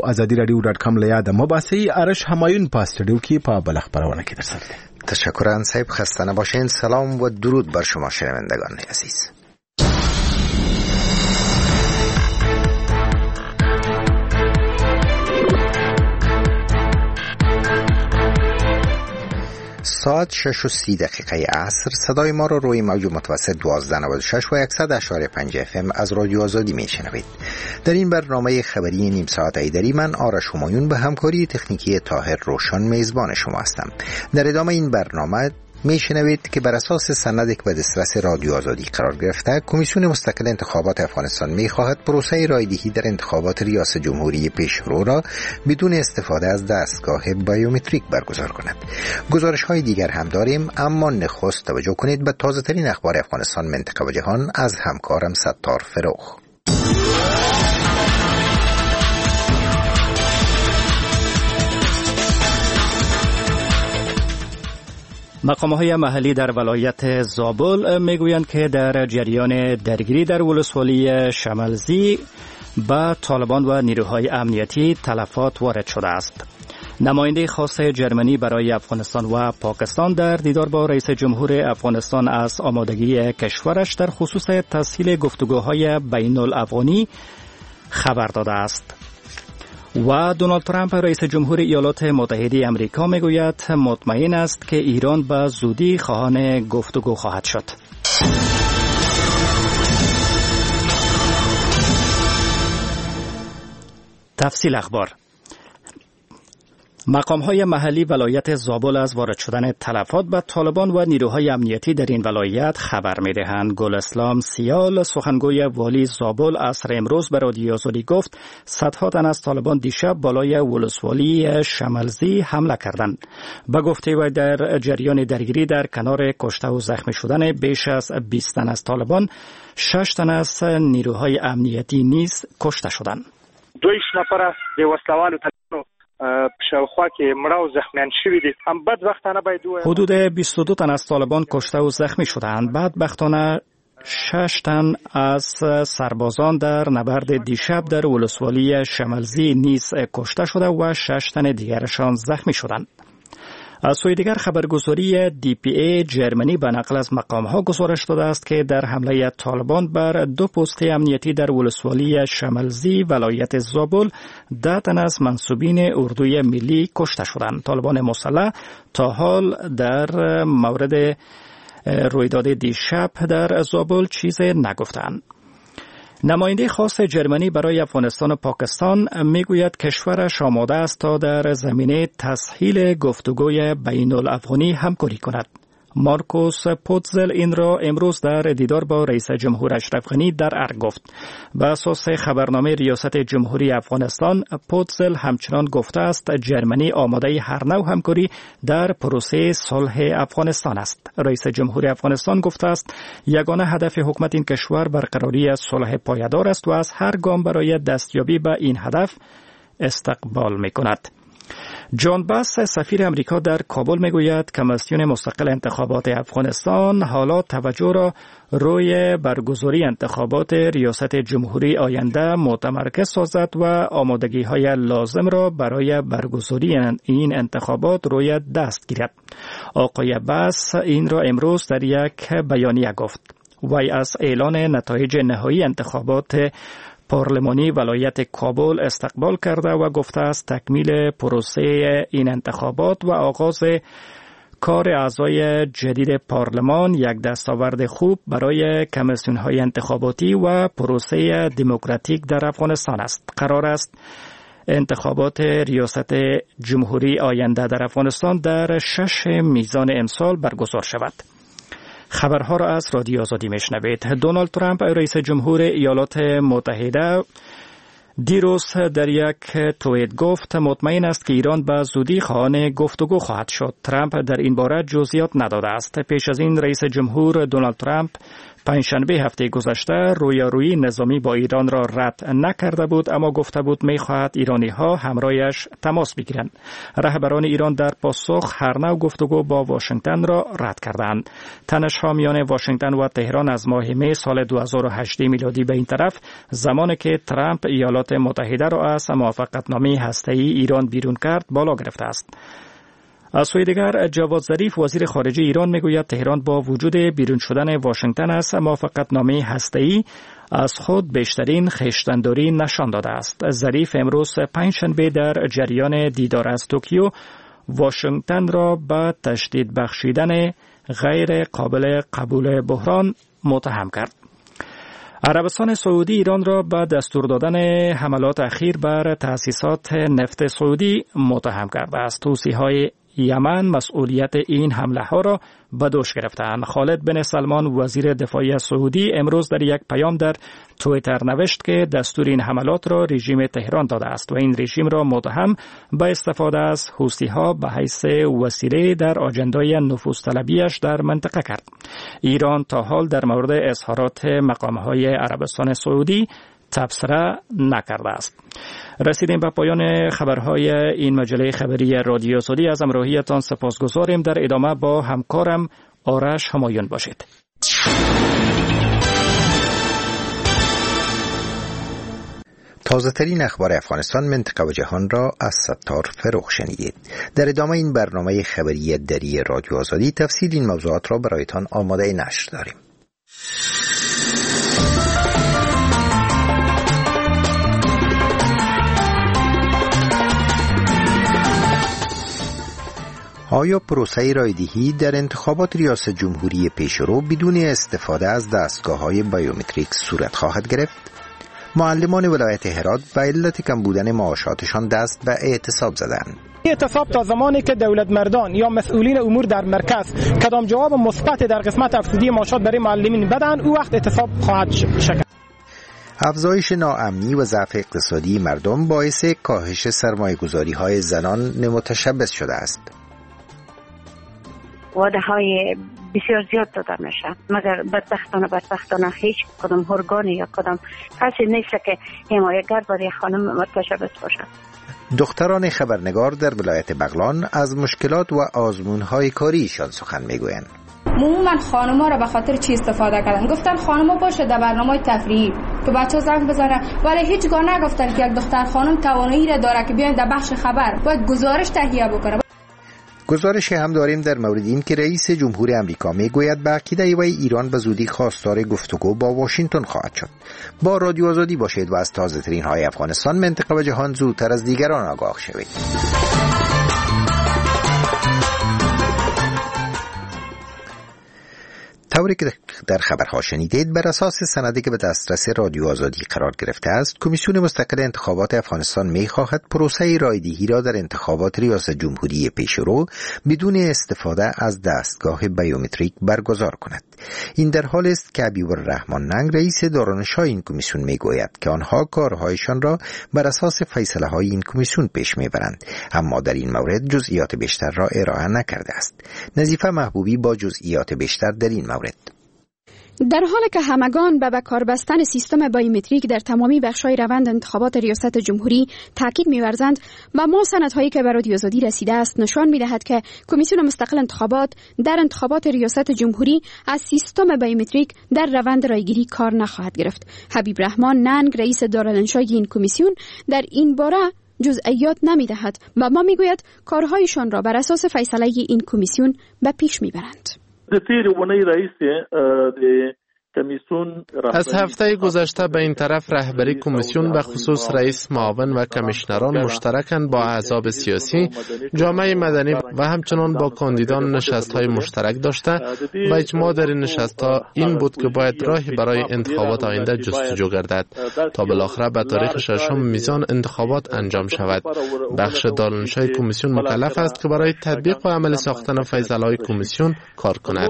azadiradio.com له د مباحثه ارش همایون په استودیو کې په بل خبرونه کې درسل. تشکر صاحب، خسته نباشین. سلام و درود بر شما شنوندگان عزیز. ساعت 6:30 عصر صدای ما را روی موج متوسط 1296 و 100.5 FM از رادیو آزادی میشنوید. در این برنامه خبری نیم ساعت ایدری من آرش همایون به همکاری تکنیکی طاهر روشن میزبان شما هستم. در ادامه این برنامه میشنوید که بر اساس سندی که به دسترس رادیو آزادی قرار گرفته، کمیسیون مستقل انتخابات افغانستان میخواهد پروسه رایدهی در انتخابات ریاست جمهوری پیشرو را بدون استفاده از دستگاه بایومتریک برگزار کند. گزارش های دیگر هم داریم، اما نخست توجه کنید به تازه ترین اخبار افغانستان، منطقه و جهان از همکارم ستار فروخ. مقام‌های محلی در ولایت زابل میگویند که در جریان درگیری در ولسوالی شملزی با طالبان و نیروهای امنیتی تلفات وارد شده است. نماینده خاص جرمنی برای افغانستان و پاکستان در دیدار با رئیس جمهور افغانستان از آمادگی کشورش در خصوص تسهیل گفتگوهای بین الافغانی خبر داده است. و دونالد ترامپ رئیس جمهور ایالات متحده آمریکا میگوید مطمئن است که ایران به زودی خواهان گفتگو خواهد شد. تفصیل اخبار. مقام‌های محلی ولایت زابل از وارد شدن تلفات به طالبان و نیروهای امنیتی در این ولایت خبر می‌دهند. گل اسلام سیال سخنگوی والی زابل عصر امروز به رادیو آزادی گفت صدها تن از طالبان دیشب بالای ولسوالی شملزی حمله کردند. به گفته وی در جریان درگیری در کنار کشته و زخمی شدن بیش از 20 تن از طالبان، 6 تن از نیروهای امنیتی نیز کشته شدند. 2 نفر از وسلوالو شاوخوا کې مړه او زخمیان شوي دي. هم بدبختانه باید حدود 22 تن از طالبان کشته و زخمی شدند. بدبختانه 6 تن از سربازان در نبرد دیشب در ولسوالی شملزی نیز کشته شده و 6 تن دیگرشان زخمی شدند. از سوی دیگر خبرگزاری DPA جرمنی به نقل از مقام‌ها گزارش داده است که در حمله طالبان بر 2 پست امنیتی در ولسوالی شملزی ولایت زابل 10 تن از منصوبین اردوی ملی کشته شدند. طالبان مسلح تا حال در مورد رویداد دیشب در زابل چیز نگفتند. نماینده خاص جرمنی برای افغانستان و پاکستان میگوید کشورش آماده است تا در زمینه تسهیل گفتگوی بین الافغانی همکاری کند. مارکوس پوتزل این را امروز در دیدار با رئیس جمهور اشرف غنی در ارگ گفت. به اساس خبرنامه ریاست جمهوری افغانستان، پوتزل همچنان گفته است جرمنی آماده هر نوع همکاری در پروسه صلح افغانستان است. رئیس جمهوری افغانستان گفته است یگانه هدف حکومت این کشور برقراری صلح پایدار است و از هر گام برای دستیابی به این هدف استقبال می‌کند. جان باس سفیر امریکا در کابل میگوید کمیسیون مستقل انتخابات افغانستان حالا توجه را روی برگزاری انتخابات ریاست جمهوری آینده متمرکز سازد و آمادگی‌های لازم را برای برگزاری این انتخابات روی دست گیرد. آقای باس این را امروز در یک بیانیه گفت. وی از اعلان نتایج نهایی انتخابات پارلمانی ولایت کابل استقبال کرده و گفته است تکمیل پروسه این انتخابات و آغاز کار اعضای جدید پارلمان یک دستاورد خوب برای کمیسیون‌های انتخاباتی و پروسه دموکراتیک در افغانستان است. قرار است انتخابات ریاست جمهوری آینده در افغانستان در 6 میزان امسال برگزار شود. خبرها را از رادیو آزادی میشنوید. دونالد ترامپ رئیس جمهور ایالات متحده دیروز در یک توییت گفت مطمئن است که ایران به زودی خواهان گفتگو خواهد شد. ترامپ در این باره جزئیات نداده است. پیش از این رئیس جمهور دونالد ترامپ پنجشنبه هفته گذشته رویارویی نظامی با ایران را رد نکرده بود، اما گفته بود می‌خواهد ایرانی‌ها همراهش تماس بگیرند. رهبران ایران در پاسخ هر نوع گفتگو با واشنگتن را رد کردند. تنش‌ها میان واشنگتن و تهران از ماه می سال 2018 میلادی به این طرف، زمانی که ترامپ ایالات ایالات متحده را از موافقتنامه هسته‌ای ایران بیرون کرد بالا گرفته است. از سوی دیگر جواد ظریف وزیر خارجه ایران میگوید تهران با وجود بیرون شدن واشنگتن از موافقتنامه هسته‌ای از خود بیشترین خویشتن‌داری نشان داده است. ظریف امروز پنجشنبه در جریان دیدار از توکیو واشنگتن را به تشدید بخشیدن غیر قابل قبول بحران متهم کرد. عربستان سعودی ایران را به دستور دادن حملات اخیر بر تأسیسات نفت سعودی متهم کرده است. حوثی‌های یمن مسئولیت این حمله ها را به دوش گرفتند. خالد بن سلمان وزیر دفاعی سعودی امروز در یک پیام در توییتر نوشت که دستور این حملات را رژیم تهران داده است و این رژیم را متهم به استفاده از حوثی‌ها به حیث وسیله در آجندای نفوذطلبی‌اش در منطقه کرد. ایران تا حال در مورد اظهارات مقام‌های عربستان سعودی تبصره نکرده است. رسیدیم به پایان خبرهای این مجله خبری رادیو آزادی. از همراهیتان سپاسگزاریم. در ادامه با همکارم آرش همایون باشید. تازه ترین اخبار افغانستان، منطقه و جهان را از ستار فروغ شنیدید. در ادامه این برنامه خبری دری رادیو آزادی تفصیل این موضوعات را برایتان آماده نشر داریم. آیا پروسه رایدهی در انتخابات ریاست جمهوری پیشرو بدون استفاده از دستگاه‌های بیومتریک صورت خواهد گرفت؟ معلمان ولایت هرات به علت کم بودن معاشاتشان دست به اعتصاب زدند. اعتصاب تا زمانی که دولت مردان یا مسئولین امور در مرکز کدام جواب مثبت در قسمت افزودی معاشات برای معلمین بدن، او وقت اعتصاب خواهد شد. افزایش ناامنی و ضعف اقتصادی مردم باعث کاهش سرمایه‌گذاری‌های زنان متشبث شده است. وعده های بسیار زیاد داده میشه، مگر بدبختانه هیچ کدام ارگانی یا کدام کسی نیست که حمایتگر برای خانم متشبث باشد. دختران خبرنگار در ولایت بغلان از مشکلات و آزمون‌های کاریشان سخن میگویند. عموما خانم‌ها را به خاطر چی استفاده کردن؟ گفتن خانم‌ها باشه در برنامه تفریحی که بچه‌ها زنگ بزنن، ولی هیچگاه نگفتن که یک دختر خانم توانایی را داره که بیاین در بخش خبر باید گزارش تهیه بکنه. گزارشی هم داریم در مورد این که رئیس جمهور امریکا میگوید به عقیده وی ایران به زودی خواستار گفتگو با واشنگتن خواهد شد. با رادیو آزادی باشید و از تازه ترین های افغانستان، منطقه و جهان زودتر از دیگران آگاه شوید. طوری که در خبرها شنیدید، بر اساس سندی که به دسترس رادیو آزادی قرار گرفته است، کمیسیون مستقل انتخابات افغانستان می‌خواهد پروسه رایدهی را در انتخابات ریاست جمهوری پیشرو بدون استفاده از دستگاه بیومتریک برگزار کند. این در حال است که عبیرالرحمن ننگ، رئیس دارالانشای این کمیسیون، میگوید که آنها کارهایشان را بر اساس فیصله‌های این کمیسیون پیش میبرند، اما در این مورد جزئیات بیشتر را ارائه نکرده است. نظیفه محبوبی با جزئیات بیشتر در این مورد. در حالی که همگان به کار بستن سیستم بیومتریک در تمامی بخش‌های روند انتخابات ریاست جمهوری تاکید می‌ورزند، و ما سندهایی که به رادیو آزادی رسیده است نشان می‌دهد که کمیسیون مستقل انتخابات در انتخابات ریاست جمهوری از سیستم بیومتریک در روند رایگیری کار نخواهد گرفت. عبیرالرحمن ننگ، رئیس دارالانشای این کمیسیون، در این باره جزئیات نمی‌دهد و ما می‌گوید کارهایشان را بر اساس فیصله این کمیسیون به پیش می‌برند. از هفته گذشته به این طرف رهبری کمیسیون به خصوص رئیس معاون و کمیشنران مشترکاً با احزاب سیاسی، جامعه مدنی و همچنان با کاندیدان نشست‌های مشترک داشته و اجماع در این نشست‌ها این بود که باید راهی برای انتخابات آینده جستجو گردد تا بالاخره به تاریخ 6 میزان انتخابات انجام شود. بخش دارالانشای کمیسیون مکلف است که برای تطبیق و عملی ساختن فیصله‌های کمیسیون کار کند.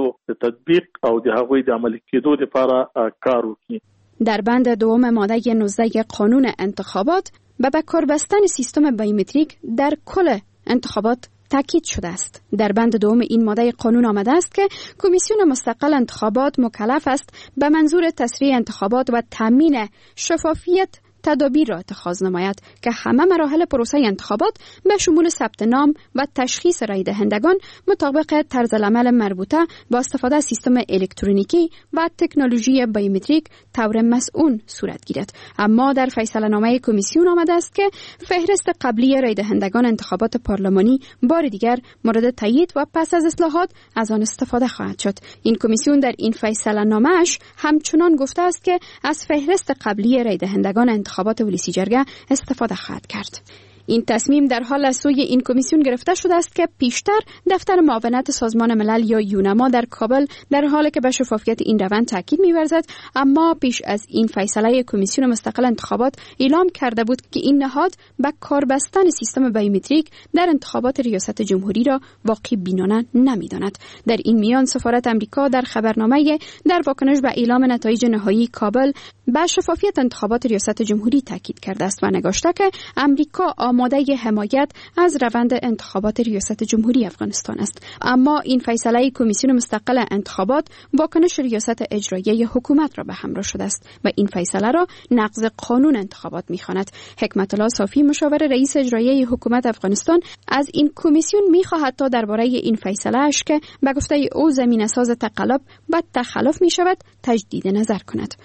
در بند دوم ماده 19 قانون انتخابات به کار بستن سیستم بیومتریک در کل انتخابات تاکید شده است. در بند دوم این ماده قانون آمده است که کمیسیون مستقل انتخابات مکلف است به منظور تسریع انتخابات و تامین شفافیت تدابیر را اتخاذ نماید که همه مراحل پروسه انتخابات به شمول ثبت نام و تشخیص رای دهندگان مطابق طرز العمل مربوطه با استفاده از سیستم الکترونیکی و تکنولوژی بایومتریک طور مسئول صورت گیرد. اما در فیصله نامه کمیسیون آمده است که فهرست قبلی رای دهندگان انتخابات پارلمانی بار دیگر مورد تایید و پس از اصلاحات از آن استفاده خواهد شد. این کمیسیون در این فیصله نامه‌اش همچنان گفته است که از فهرست قبلی رای دهندگان انتخابات ولسی جرگه استفاده خواهد کرد. این تصمیم در حال از سوی این کمیسیون گرفته شده است که پیشتر دفتر معاونت سازمان ملل یا یونما در کابل در حالی که به شفافیت این روند تاکید می‌ورزد، اما پیش از این فیصله کمیسیون مستقل انتخابات اعلام کرده بود که این نهاد به کار بستن سیستم بایومتریک در انتخابات ریاست جمهوری را واقع بینانه نمی‌داند. در این میان سفارت امریکا در خبرنامه در واکنش به اعلام نتایج نهایی کابل به شفافیت انتخابات ریاست جمهوری تاکید کرده است و نگاشته که امریکا آماده حمایت از روند انتخابات ریاست جمهوری افغانستان است. اما این فیصله کمیسیون مستقل انتخابات واکنش ریاست اجرایی حکومت را به همراه شده است و این فیصله را نقض قانون انتخابات می‌خواند. حکمت الله صافی مشاور رئیس اجرایی حکومت افغانستان از این کمیسیون می‌خواهد تا درباره این فیصله اش که به گفته او زمینه‌ساز تقلب و تخلف می‌شود تجدید نظر کند.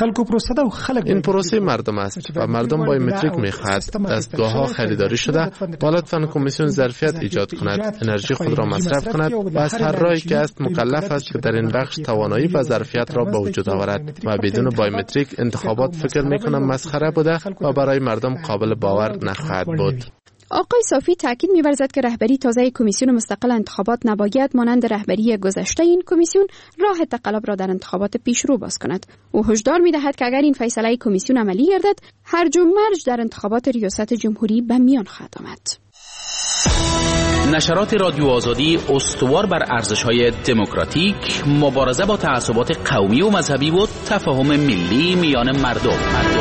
این پروسه مردم است و مردم بایومتریک می‌خواهد. دستگاه‌ها خریداری شده و لطفاً کمیسیون ظرفیت ایجاد کند، انرژی خود را مصرف کند و از هر راهی که است مکلف است که در این بخش توانایی و ظرفیت را به وجود آورد و بدون بایومتریک انتخابات فکر می‌کنم مسخره بوده و برای مردم قابل باور نخواهد بود. آقای صافی تاکید می‌ورزد که رهبری تازه کمیسیون مستقل انتخابات نباید مانند رهبری گذشته این کمیسیون راه تقلب را در انتخابات پیشرو باز کند. او هشدار می‌دهد که اگر این فیصله کمیسیون عملی گردد، هرج و مرج در انتخابات ریاست جمهوری به میان خواهد آمد. نشرات رادیو آزادی استوار بر ارزش‌های دموکراتیک، مبارزه با تعصبات قومی و مذهبی و تفاهم ملی میان مردم.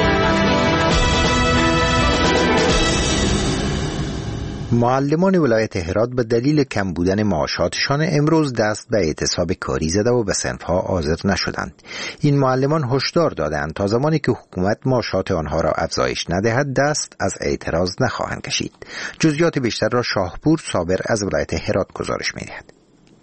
معلمان ولایت هرات به دلیل کم بودن معاشاتشان امروز دست به اعتصاب کاری زده و به صنفها حاضر نشدند. این معلمان هشدار دادند تا زمانی که حکومت معاشات آنها را افزایش ندهد دست از اعتراض نخواهند کشید. جزئیات بیشتر را شاهپور صابر از ولایت هرات گزارش می‌دهد.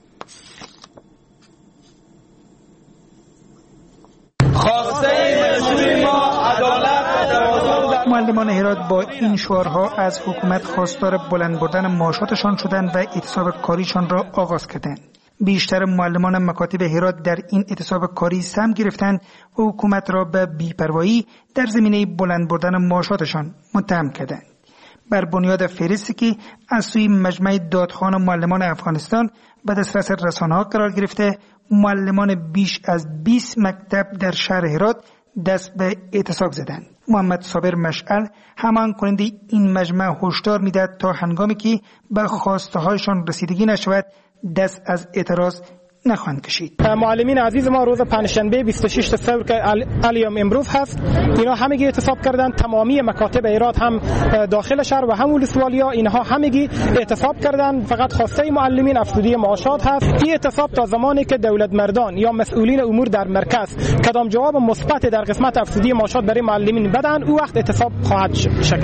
معلمان هرات با این شعارها از حکومت خواستار بلند بردن معاشاتشان شدند و اعتصاب کاریشان را آغاز کردند. بیشتر معلمان مکاتب هرات در این اعتصاب کاری سهم گرفتند و حکومت را به بی‌پروایی در زمینه بلند بردن معاشاتشان متهم کردند. بر بنیاد فهرستی که از سوی مجمع دادخوان معلمان افغانستان به دسترس رسانه‌ها قرار گرفته، معلمان بیش از 20 مکتب در شهر هرات دست به اعتصاب زدند. محمد صابر مشعل همان کننده این مجمع هشدار میداد تا هنگامی که به خواسته هایشان رسیدگی نشود دست از اعتراض نخواهند کشید. معلمین عزیز ما روز پنجشنبه 26 ثور که اليوم امروز هست، اینا همگی اعتصاب کردند. تمامی مکاتب هرات هم داخل شهر و هم ولسوالیا اینها همگی اعتصاب کردند. فقط خواسته معلمین افزودی معاشات هست. این اعتصاب تا زمانی که دولت مردان یا مسئولین امور در مرکز کدام جواب مثبت در قسمت افزودی معاشات برای معلمین بدن، او وقت اعتصاب خواهد شد.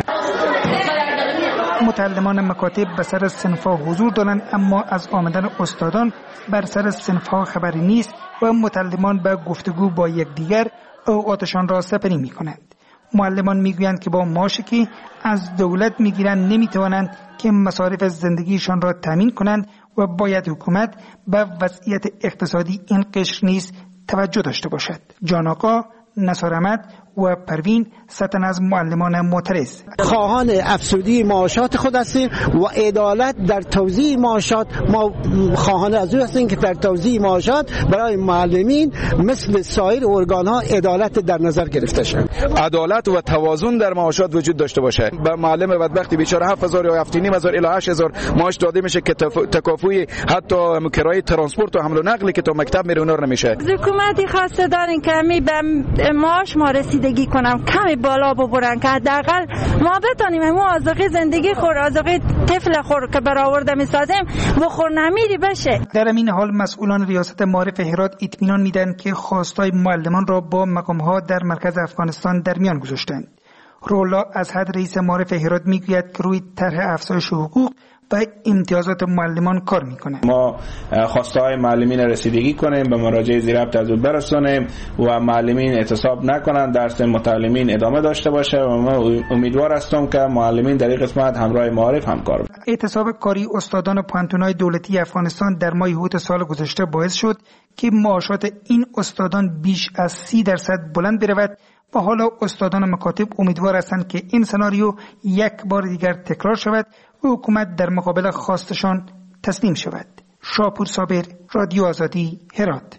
متعلمان مکاتب به سر صنف‌ها حضور دارند، اما از آمدن استادان بر سر صنف‌ها خبری نیست و متعلمان به گفتگو با یکدیگر اوقاتشان را سپری می‌کنند. معلمان می‌گویند که با معاشی که از دولت می‌گیرند نمی‌توانند که مصارف زندگیشان را تامین کنند و باید حکومت به وضعیت اقتصادی این قشر نیز توجه داشته باشد. جان آقا، نصار احمد و پروین ستن از معلمان معترض. خواهان افزودی معاشات خود هستیم و عدالت در توزیع معاشات. ما خواهان از او هستیم که در توزیع معاشات برای معلمین مثل سایر ارگان‌ها عدالت در نظر گرفته شود. عدالت و توازن در معاشات وجود داشته باشه. به معلم بدبختی بیچاره 7000 یا 7500 الی 8000 معاش داده میشه که تکافوی حتی کرایه ترانسپورت و حمل و نقلی که تا مکتب میره اونها نمیشه. حکومتی خواسته دارین که می به معاش ما رسیدگی کنم، کمی بالا ببرن که حداقل ما بتونیم همون آذوقه زندگی خور، آذوقه طفل خور که برآورده میسازیم بخور نمیری بشه. در این حال مسئولان ریاست معارف هرات اطمینان میدن که خواستای معلمان را با مقام‌ها در مرکز افغانستان در میان گذاشتند. رولا ازحد رئیس معارف هرات میگوید که روی طرح افزایش حقوق و امتیازات معلمان کار میکنه. ما خواسته های معلمین رسیدگی کنیم، به مراجع ضبط از او برسونیم و معلمین اعتصاب نکنند، درس متعلمین ادامه داشته باشه و ما امیدوار هستم که معلمین در این قسمت همراه معارف همکار باشند. اعتصاب کاری استادان پانتونای دولتی افغانستان در ماه اوت سال گذشته باعث شد که معاشات این استادان بیش از 30% بلند برود و حالا استادان مکاتب امیدوار هستند که این سناریو یک بار دیگر تکرار شود و حکومت در مقابل خواستشان تسلیم شود. شاپور صابر، رادیو آزادی، هرات.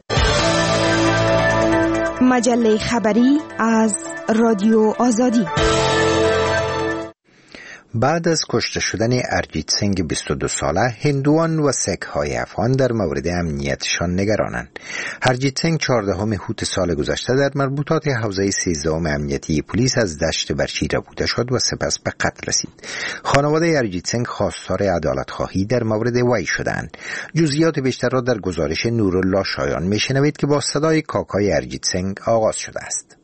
مجله خبری از رادیو آزادی. بعد از کشته شدن ارجیت سینگ 22 ساله، هندوان و سیک های افغان در مورد امنیتشان نگرانند. ارجیت سینگ 14 اوت سال گذشته در مربوطات حوزه 13 امنیتی پلیس از دشت برچی ربوده شد و سپس به قتل رسید. خانواده ارجیت سینگ خواستار عدالت خواهی در مورد وی شدند. جزئیات بیشتر را در گزارش نورالله شایان میشنوید که با صدای کاکای ارجیت سینگ آغاز شده است.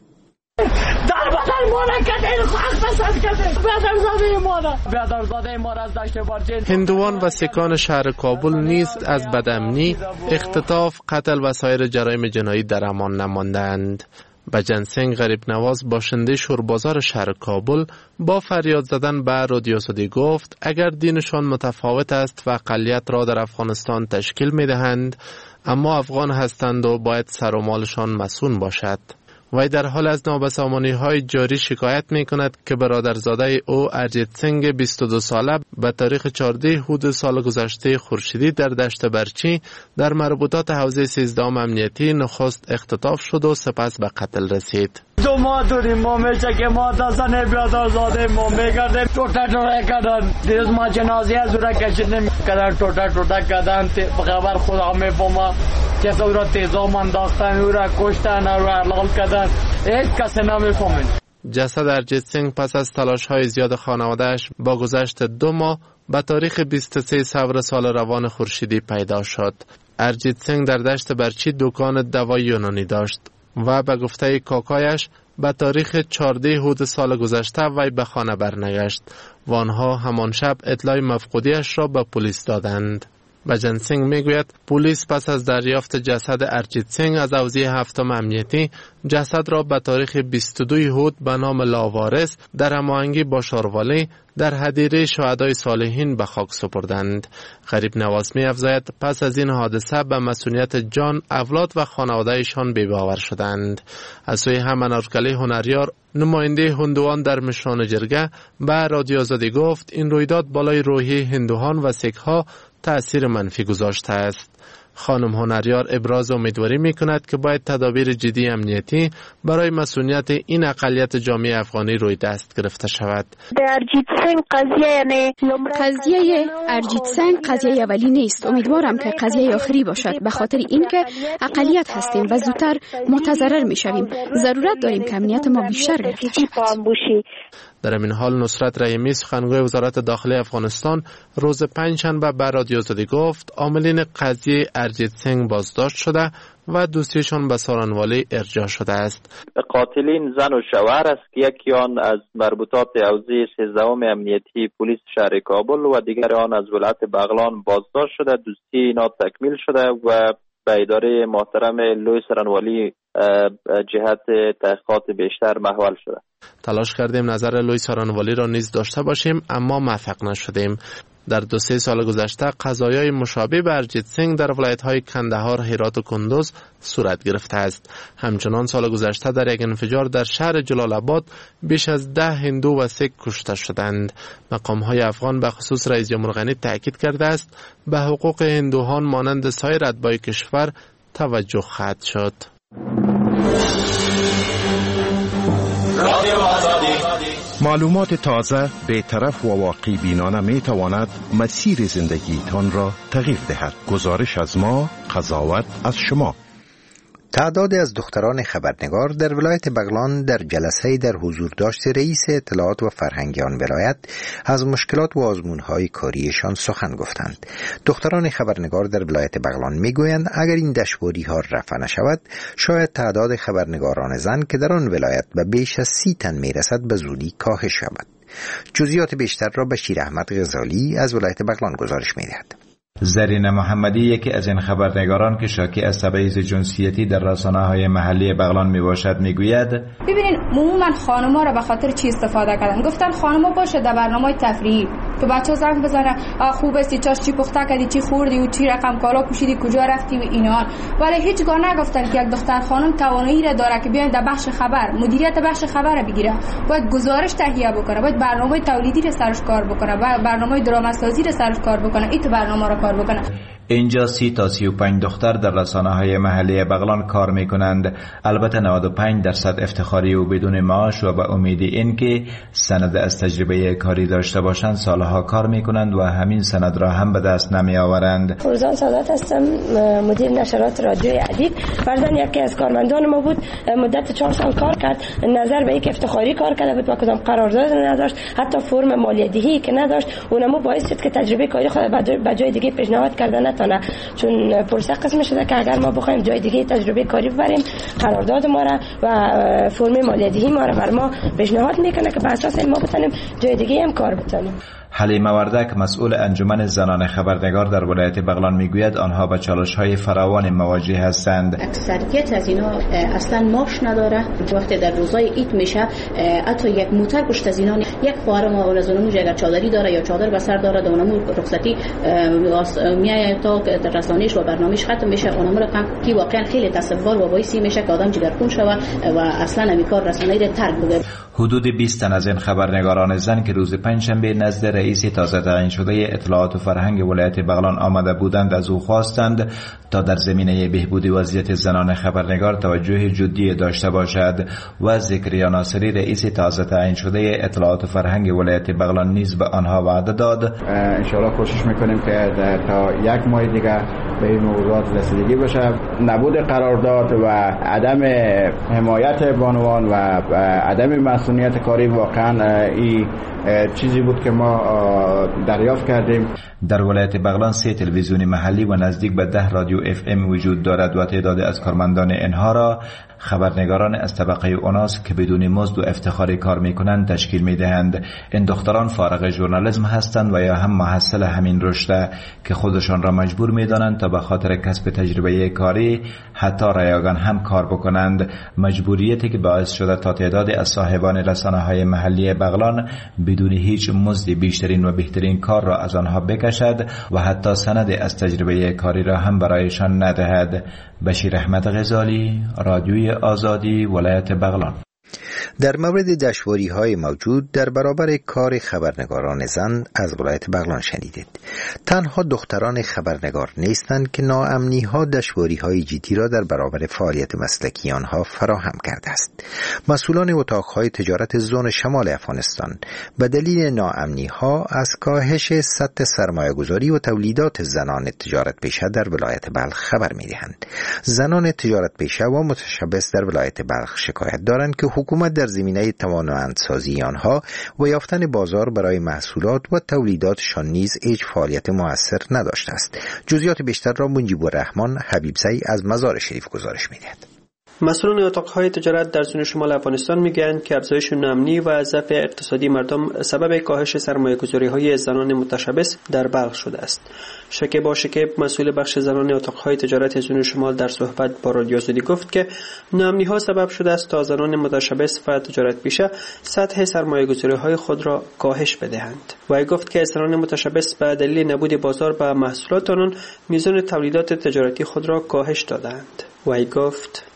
هندوان و سیکان شهر کابل نیز از بدامنی، اختطاف، قتل و سایر جرایم جنایی در امان نماندند. بجن سینگ غریب نواز باشنده شوربازار شهر کابل با فریاد زدن به رادیو آزادی گفت اگر دینشان متفاوت است و اقلیت را در افغانستان تشکیل می دهند، اما افغان هستند و باید سر و مالشان مسئول باشد. وی در حال از نابسامانی های جاری شکایت می کند که برادرزاده او ارجیت سینگ 22 ساله به تاریخ 14 اوت سال گذشته خورشیدی در دشت برچی در مربوطات حوزه 13 امنیتی نخست اختطاف شد و سپس به قتل رسید. دو ماه داریم ما میشه که ما دستن برادرزاده ما میگردیم توتا کردن دیروز ما جنازه از را کشیدیم کردن توتا کردن خبر خدا میفهمه کسی او را تیزام انداختن او را کشتن او را حلال کردن هیچ کسی نمیفهمه. جسد ارجیت سینگ پس از تلاش های زیاد خانواده‌اش با گذشت 2 ماه به تاریخ 23 سپر سال روان خورشیدی پیدا شد. ارجیت سینگ در دشت برچی دکان دوای یونانی داشت و به گفته کاکایش به تاریخ 14 اوت سال گذشته وی به خانه برنگشت و آنها همان شب اطلاع مفقودیش را به پلیس دادند. بجن سینگ میگوید پلیس پس از دریافت جسد ارجیت سینگ از حوزه 7 امنیتی جسد را به تاریخ 22 اوت به نام لاوارث در هماهنگی با شاروالی در هدیره شهدای صالحین به خاک سپردند. غریب نواز می افزاید پس از این حادثه به مسئولیت جان اولاد و خانوادهشان بی‌باور شدند. از سوی همان ارکلی هنریار نماینده هندوان در مشران جرگه به رادیو آزادی گفت این رویداد بالای روحیه هندوان و سیک ها تأثیر منفی گذاشته است. خانم هنریار ابراز امیدواری می کند که باید تدابیر جدی امنیتی برای مسئولیت این اقلیت جامعه افغانی روی دست گرفته شود. قضیه ارجیت سینگ قضیه اولی نیست. امیدوارم که قضیه آخری باشد، به خاطر اینکه اقلیت هستیم و زودتر متضرر می شویم. ضرورت داریم که امنیت ما بیشتر گرفته شود. در این حال نصرت رحیمی سخنگوی وزارت داخلی افغانستان روز پنجشنبه به رادیو آزادی گفت عاملین قضیه ارجیت سینگ بازداشت شده و دوستیشان به سارنوالی ارجاع شده است. قاتلین زن و شوهر است که یکی آن از مربوطات حوزه 13 امنیتی پلیس شهر کابل و دیگر آن از ولایت بغلان بازداشت شده. دوستی اینا تکمیل شده و به اداره محترم لوی سارنوالی جهت تحقیقات بیشتر محول شده. تلاش کردیم نظر لوی سارنوالی را نیز داشته باشیم اما موفق نشدیم. در 2-3 سال گذشته قضایای مشابه به ارجیت سینگ در ولایت‌های کندهار، هرات و کندوز صورت گرفته است. همچنان سال گذشته در یک انفجار در شهر جلال آباد بیش از 10 هندو و سیک کشته شدند. مقام‌های افغان به خصوص رئیس جمهور غنی تاکید کرده است به حقوق هندوهان مانند سایر اتباع کشور توجه خواهد شد. معلومات تازه، بی‌طرف و واقعی بینانه می تواند مسیر زندگیتان را تغییر دهد. گزارش از ما، قضاوت از شما. تعدادی از دختران خبرنگار در ولایت بغلان در جلسه در حضور داشت رئیس اطلاعات و فرهنگ آن ولایت از مشکلات و آزمون‌های کاریشان سخن گفتند. دختران خبرنگار در ولایت بغلان میگویند اگر این دشواری‌ها رفع نشود شاید تعداد خبرنگاران زن که در آن ولایت به بیش از 30 تن میرسد به زودی کاهش یابد. جزئیات بیشتر را بشیر احمد غزالی از ولایت بغلان گزارش می‌دهد. زرین محمدی یکی از این خبرنگاران که شاکی از تبعیض جنسیتی در رسانه‌های محلی بغلان میباشد میگوید ببینین عموما خانم‌ها را به خاطر چی استفاده کردن؟ گفتن خانم‌ها باشه در برنامه تفریحی که بچه‌ها زنگ بزنن خوب است چاش چی پخته کردی چی خوردی و چی رقم کالا پوشیدی کجا رفتی و اینا، ولی هیچگاه نگفتن که یک دختر خانم توانایی را داره که بیاین در بخش خبر مدیریت بخش خبر بگیره، باید گزارش تهیه بکنه، باید برنامه تولیدی را سرش کار بکنه، باید برنامه دراماسازی را سرش کار بکنه، این برنامه را کار بکنه. اینجا 30 تا 35 دختر در رسانه‌های محلی بغلان کار می‌کنند. البته 95% افتخاری و بدون معاش و به امید اینکه سند از تجربه کاری داشته باشند سالها کار می‌کنند و همین سند را هم به دست نمی‌آورند. فرزان سادات هستم، مدیر نشرات رادیوی ادیب. فرزان یکی از کارمندان ما بود، مدت 4 سال کار کرد. نظر به اینکه افتخاری کار کرده بود و کدام قرارداد نداشت، حتی فرم مالیات‌دهی که نداشت، اونم باعث شد که تجربه کاری خود به جای دیگه پیشنهاد کردن چون پرسه قسم شده که اگر ما بخوایم جای دیگه تجربه کاری ببریم قرارداد ما را و فرم مالیات‌دهی ما را بر ما پیشنهاد میکنه که بر اساس ما بتونیم جای دیگه هم کار بتونیم. حلیمه وردک مسئول انجمن زنان خبرنگار در ولایت بغلان میگوید آنها با چالش‌های فراوان مواجه هستند. اکثریت از اینا اصلا معاش نداره. وقتی در روزای عید میشه حتی یک موتر پشت از اینا یک خواهر ما از اونموج اگر چادری داره یا چادر به سر داره اونمو رخصتی میاد تا رسانه‌اش و برنامه‌اش ختم میشه، اونمو رقم کی واقعا خیلی تصور و باعث میشه که آدم جگرخون شوه و اصلا همین کار رسانه‌ای را ترک بگه. حدود 20 تن از این خبرنگاران زن که روز پنجشنبه نزد رئیس تازه تعیین شده اطلاعات و فرهنگ ولایت بغلان آمده بودند از او خواستند تا در زمینه بهبود وضعیت زنان خبرنگار توجه جدی داشته باشد و زکریا ناصری رئیس تازه تعیین شده اطلاعات و فرهنگ ولایت بغلان نیز به آنها وعده داد. ان شاءالله کوشش میکنیم که تا یک ماه دیگه به این موضوعات رسیدگی بشه. نبود قرارداد و عدم حمایت بانوان و عدم مسئولیت کاری واقعا این چیزی بود که ما دریافت کردیم. در ولایت بغلان 3 تلویزیون محلی و نزدیک به 10 رادیو FM وجود دارد و تعداد از کارمندان اینها را خبرنگاران از طبقه اوناس که بدون مزد و افتخاری کار میکنند تشکیل میدهند. این دختران فارغ ژورنالیسم هستند و یا هم محصل همین رشته که خودشان را مجبور میدانند تا به خاطر کسب تجربه کاری حتی رایگان هم کار بکنند، مجبوریتی که باعث شده تا تعداد از صاحبان رسانه‌های محلی بغلان بدون هیچ مزد بیشترین و بهترین کار را از آنها بکشد و حتی سند از تجربه کاری را هم برایشان ندهد. بشیر احمد غزالی، رادیوی آزادی، ولایت بغلان. در مورد دشواری‌های موجود در برابر کار خبرنگاران زن از ولایت بغلان شنیدید. تنها دختران خبرنگار نیستند که ناامنی‌ها دشواری‌های جدی را در برابر فعالیت مسلکی آنها فراهم کرده است. مسئولان اتاق‌های تجارت زون شمال افغانستان به دلیل ناامنی‌ها از کاهش سطح سرمایه‌گذاری و تولیدات زنان تجارت پیشه در ولایت بلخ خبر می‌دهند. زنان تجارت پیشه و متشبث در ولایت بلخ شکایت دارند که حکومت در زمینه توانمندسازی آنها و یافتن بازار برای محصولات و تولیداتشان نیز هیچ فعالیت مؤثر نداشته است. جزئیات بیشتر را منجیب الرحمن حبیبزی از مزار شریف گزارش می‌دهد. مسئولان اتاقهای تجارت در زون شمال افغانستان میگویند که افزایش ناامنی و ضعف اقتصادی مردم سبب کاهش سرمایه‌گذاری‌های زنان متشبث در بلخ شده است. شکیبا شکیب مسئول بخش زنان اتاقهای تجارت زون شمال در صحبت با رادیو آزادی گفت که ناامنی‌ها سبب شده است تا زنان متشبث و تجارت پیشه سطح سرمایه‌گذاری‌های خود را کاهش بدهند. و گفت که زنان متشبث به دلیل نبود بازار به محصولات آنان میزان تولیدات تجارتی خود را کاهش دادند. و گفت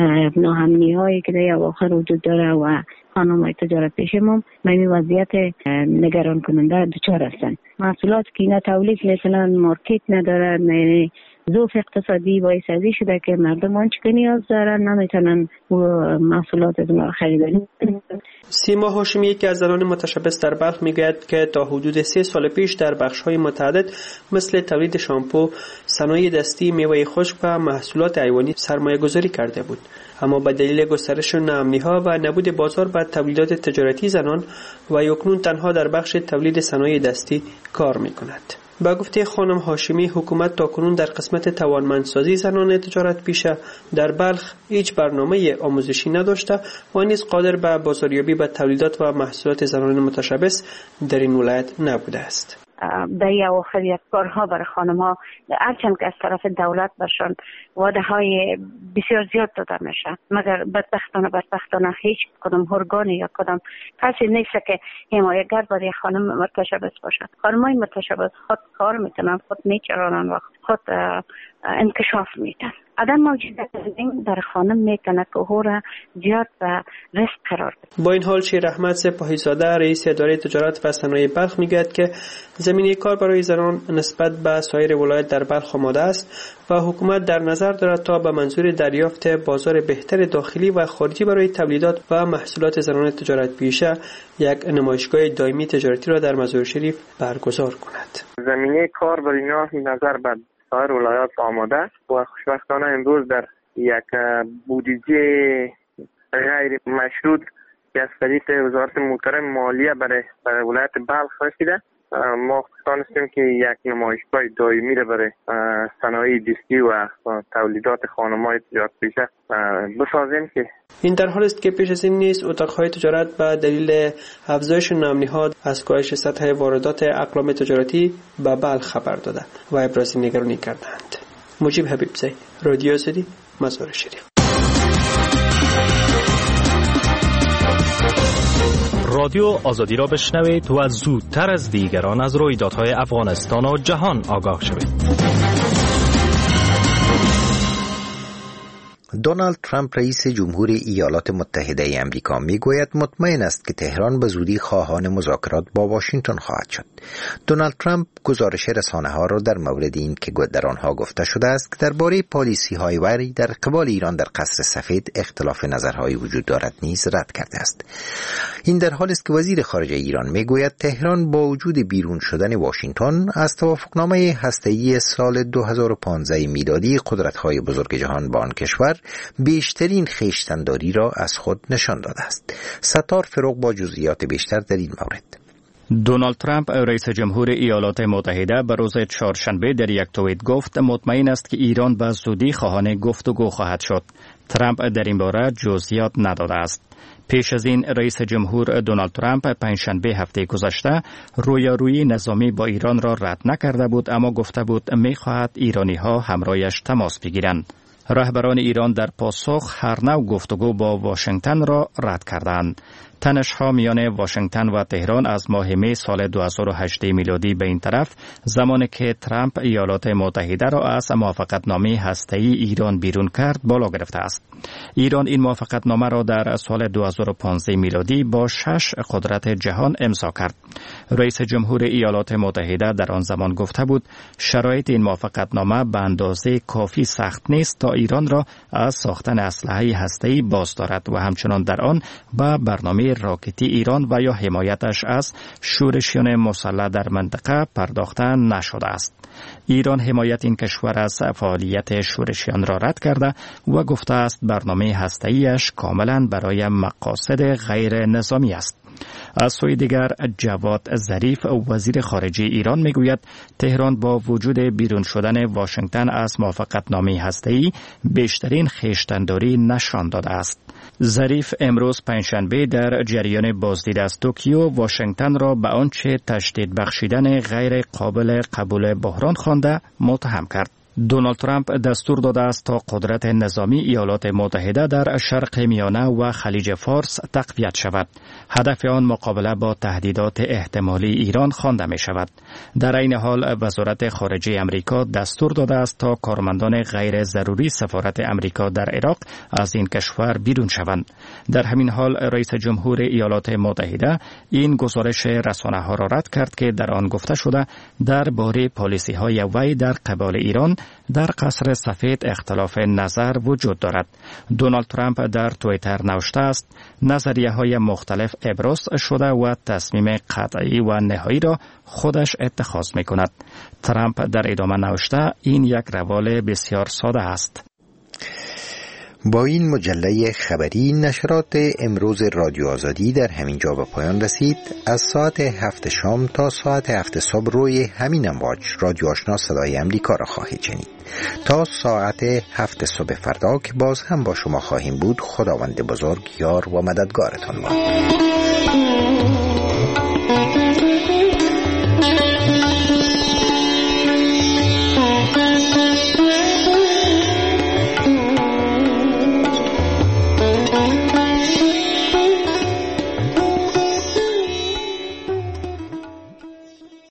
ناامنی هایی که در اواخر وجود داره و خانم‌های تجارت پیشه ما به این وضعیت نگران کننده دچار هستند. محصولات که اینا تولید میکنن مارکت ندارن، ضعف اقتصادی باعث ازی شده که مردم آنچه که نیاز دارن نمیتونن محصولات از ما خریداری. سیما هاشمی که از زنان متشبث در بلخ میگوید که تا حدود 3 سال پیش در بخش‌های متعدد مثل تولید شامپو، صنایع دستی، میوه خشک و محصولات حیوانی سرمایه گذاری کرده بود، اما به دلیل گسترش ناامنی‌ها و نبود بازار بر تولیدات تجارتی زنان و اکنون تنها در بخش تولید صنایع دستی کار می‌کند. با گفته خانم هاشمی، حکومت تاکنون در قسمت توانمندسازی زنان تجارت پیشه در بلخ هیچ برنامه آموزشی نداشته و نیز قادر به بازاریابی به تولیدات و محصولات زنان متشبث در این ولایت نبوده است. در اواخر یک کارها برای خانم‌ها هرچند که از طرف دولت برشان وعده‌های بسیار زیاد داده میشه، مگر بدبختانه هیچ کدام ارگانی یا کدام کسی نیست که حمایتگر برای خانم متشبث باشد. خانم‌های متشبث خود کار میکنن، خود میچرانن و خود انکشاف میدن. عدم موجودیت این در خانم میکنه که او را زیاد به ریسک قرار بده. با این حال شیر احمد سپاهیزاده رئیس اداره تجارت و صنایع بلخ میگوید که زمینه کار برای زنان نسبت به سایر ولایت در بلخ آماده است و حکومت در نظر دارد تا به منظور دریافت بازار بهتر داخلی و خارجی برای تولیدات و محصولات زنان تجارت پیشه یک نمایشگاه دائمی تجارتی را در مزار شریف برگزار کند. زمینه کار برای اینا نظر بر سایر ولایات آماده و خوشبختانه امروز در یک بودجه غیر مشروط که از طریق وزارت محترم مالیه برای ولایت بلخ رسیده، ما خوشحالیم که یک نمایشگاه دائمی را برای صنایع دستی و تولیدات خانم‌های تجارت پیشه بسازیم. که این در حال است که پیش از این نیز اتاق‌های تجارت به دلیل افزایش ناامنی‌ها از کاهش سطح واردات اقلام تجارتی به بلخ خبر داده و ابراز نگرانی کردند. مجیب حبیبزی، رادیو آزادی، مزار شریف. رادیو آزادی را بشنوید و زودتر از دیگران از رویدادهای افغانستان و جهان آگاه شوید. دونالد ترامپ رئیس جمهور ایالات متحده ای آمریکا میگوید مطمئن است که تهران به زودی خواهان مذاکرات با واشنگتن خواهد شد. دونالد ترامپ گزارش رسانه‌ها را در مورد این که در آنها گفته شده است که درباره پالیسی‌های وی در قبال ایران در قصر سفید اختلاف نظرهایی وجود دارد نیز رد کرده است. این در حالی است که وزیر خارجه ایران میگوید تهران با وجود بیرون شدن واشنگتن از توافقنامه هسته‌ای سال 2015 میلادی قدرت‌های بزرگ جهان با آن کشور بیشترین خویشتن‌داری را از خود نشان داده است. ستار فروغ با جزئیات بیشتر در این مورد. دونالد ترامپ رئیس جمهور ایالات متحده به روز چهارشنبه در یک توییت گفت مطمئن است که ایران به زودی خواهان گفتگو خواهد شد. ترامپ در این باره جزئیات نداده است. پیش از این رئیس جمهور دونالد ترامپ پنجشنبه هفته گذشته رویارویی نظامی با ایران را رد نکرده بود، اما گفته بود می‌خواهد ایرانی‌ها همراهش تماس بگیرند. رهبران ایران در پاسخ هر نوع گفتگو با واشنگتن را رد کردند. تنش‌ها میان واشنگتن و تهران از ماه می سال 2018 میلادی به این طرف، زمانی که ترامپ ایالات متحده را از موافقتنامه هسته‌ای ایران بیرون کرد، بالا گرفته است. ایران این موافقتنامه را در سال 2015 میلادی با 6 قدرت جهان امضا کرد. رئیس جمهور ایالات متحده در آن زمان گفته بود شرایط این موافقتنامه به اندازه کافی سخت نیست تا ایران را از ساختن اسلحه هسته‌ای باز دارد و همچنان در آن به برنامه راکتی ایران و یا حمایتش از شورشیان مسلح در منطقه پرداخته نشده است. ایران حمایت این کشور از فعالیت شورشیان را رد کرده و گفته است برنامه هسته‌ایش کاملا برای مقاصد غیر نظامی است. از سوی دیگر جواد ظریف وزیر خارجه ایران میگوید تهران با وجود بیرون شدن واشنگتن از موافقتنامه هسته‌ای بیشترین خویشتن‌داری نشان داده است. ظریف امروز پنجشنبه در جریان بازدید از توکیو واشنگتن را به آنچه تشدید بخشیدن غیر قابل قبول بحران خوانده متهم کرد. دونالد ترامپ دستور داده است تا قدرت نظامی ایالات متحده در شرق میانه و خلیج فارس تقویت شود. هدف آن مقابله با تهدیدات احتمالی ایران خوانده می شود. در این حال وزارت خارجه امریکا دستور داده است تا کارمندان غیر ضروری سفارت امریکا در عراق از این کشور بیرون شوند. در همین حال رئیس جمهور ایالات متحده این گزارش رسانه‌ها را رد کرد که در آن گفته شده درباره پالیسی‌های وی در قبال ایران در قصر سفید اختلاف نظر وجود دارد. دونالد ترامپ در توییتر نوشته است نظریه های مختلف ابراز شده و تصمیم قطعی و نهایی را خودش اتخاذ می کند. ترامپ در ادامه نوشته این یک روال بسیار ساده است. با این مجله خبری نشرات امروز رادیو آزادی در همین جا به پایان رسید. از ساعت 7 شام تا ساعت 7 صبح روی همین امواج رادیو آشنا صدای امریکا را خواهید شنید. تا ساعت 7 صبح فردا که باز هم با شما خواهیم بود. خداوند بزرگ یار و مددگارتان باد.